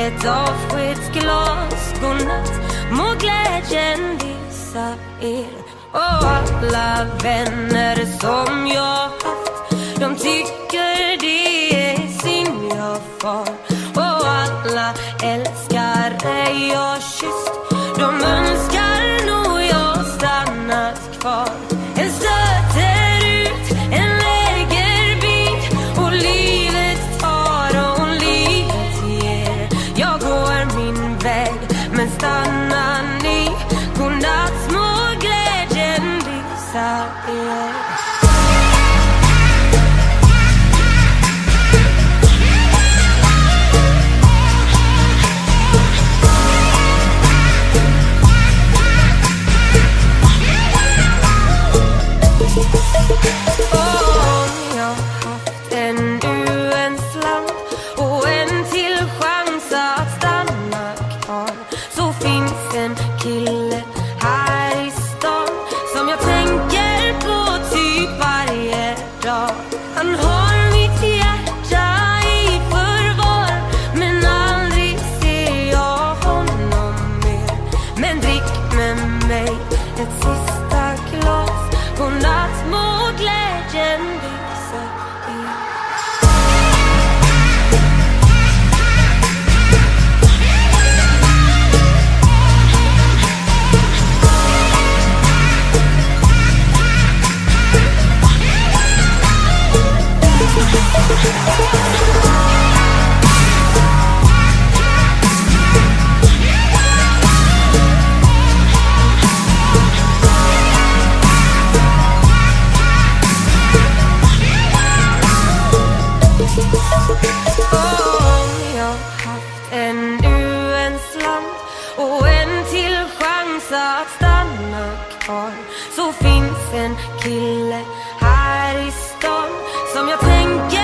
ett avskedsglas. Godnatt, må glädjen visa er. Och alla vänner som jag haft, de tycker det är synd jag far. Och alla älskare jag kysst, de önskar nog jag stannat kvar. En stöter ut, en lägger bit, och livet tar och livet ger. Jag går min väg, men stannar ni. Godnatt, må glädjen visa er. Kille här i stan som jag tänker på typ varje dag. Han har mitt hjärta i förvar, men aldrig ser jag honom mer. Men drick med mig ett sista glas. Godnatt, må glädjen visa er. Och en till chans att stanna kvar. Så finns en kille här i stan som jag tänker